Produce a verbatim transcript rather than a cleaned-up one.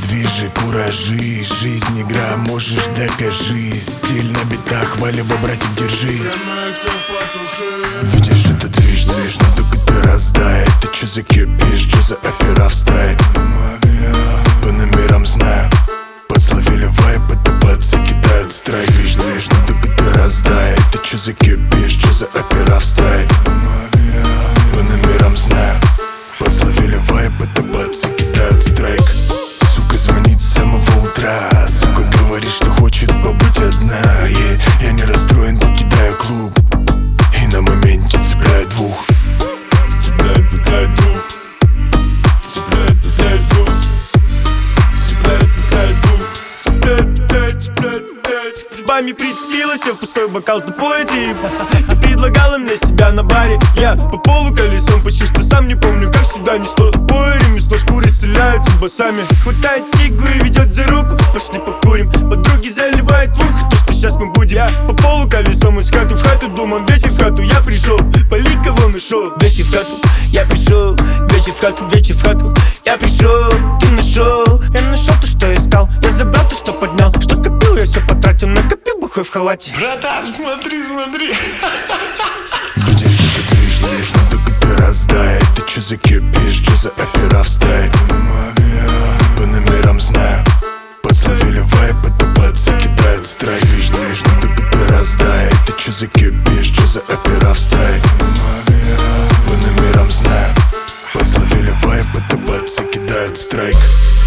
движи, куражи. Жизнь игра, можешь докажи. Стиль на битах, валево, братик, держи. Видишь, это движ, движ, но только ты раздай. Ты чё закипишь, чё за опера в стае? По номерам знаю, подсловили вайп, это пацы кидают страйк. Движ, движ, но только ты раздай. Ты чё закипишь, чё за опера в стае? По номерам знаю, подсловили вайп, это пацы кидают страйк. Сука звонит с самого утра, сука говорит, что хочет побыть одна. yeah. Я не расстроен, покидаю клуб и на моменте цепляю двух. Цепляет, пытает двух. Цепляет, пытает двух. Цепляет, пытает двух. Цепляет, пытает, цепляет, пытает. Зубами прицепилась, я в пустой бокал тупой тип. Ты предлагала мне себя на баре. Я по полу колесом, почти что сам не помню, как сюда несло. Тупое ремесло, шкуры стреляются басами. Хватает сиглы и ведет за руку. Пошли покурим, подруги заливают в ухо то, что сейчас мы будем. Я по полу колесом из хаты в хату, думал, вечер в хату я пришел. Пали кого нашел, вечер в хату я пришел. Вечер в хату, вечер в хату я пришел. Ты нашел, я нашел то, что искал. Я забрал то, что поднял, что копил, я все потратил. Накопил бухой в халате. Братан, смотри, смотри. Видишь, это движ, движ, но только ты раздай. Ты чё закипишь, чё за опера в стае? По номерам знаю, подсловили вайп, это пацы кидают страйк. Движ, движ, но только ты раздай. Ты чё закипишь, чё за опера в стае? По номерам знаю, подсловили вайп, это пацы кидают страйк.